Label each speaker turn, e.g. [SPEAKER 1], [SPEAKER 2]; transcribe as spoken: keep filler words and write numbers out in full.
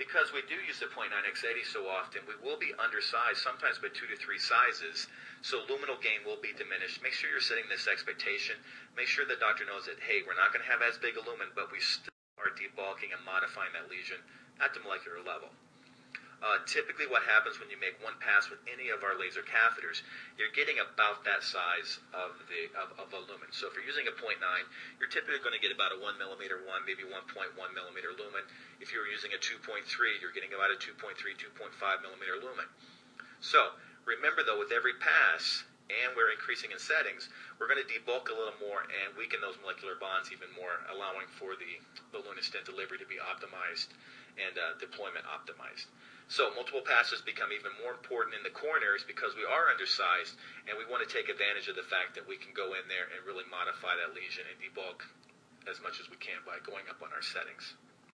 [SPEAKER 1] because we do use the point nine X eighty so often, we will be undersized, sometimes by two to three sizes, so luminal gain will be diminished. Make sure you're setting this expectation. Make sure the doctor knows that, hey, we're not going to have as big a lumen, but we still are debulking and modifying that lesion at the molecular level. Uh, typically what happens when you make one pass with any of our laser catheters, you're getting about that size of the of, of a lumen. So if you're using a point nine, you're typically going to get about a one millimeter, one, maybe one point one millimeter lumen. If you're using a two point three, you're getting about a two point three, two point five millimeter lumen. So remember though, with every pass, and we're increasing in settings, we're going to debulk a little more and weaken those molecular bonds even more, allowing for the balloon and stent delivery to be optimized and uh, deployment optimized. So multiple passes become even more important in the coronaries because we are undersized, and we want to take advantage of the fact that we can go in there and really modify that lesion and debulk as much as we can by going up on our settings.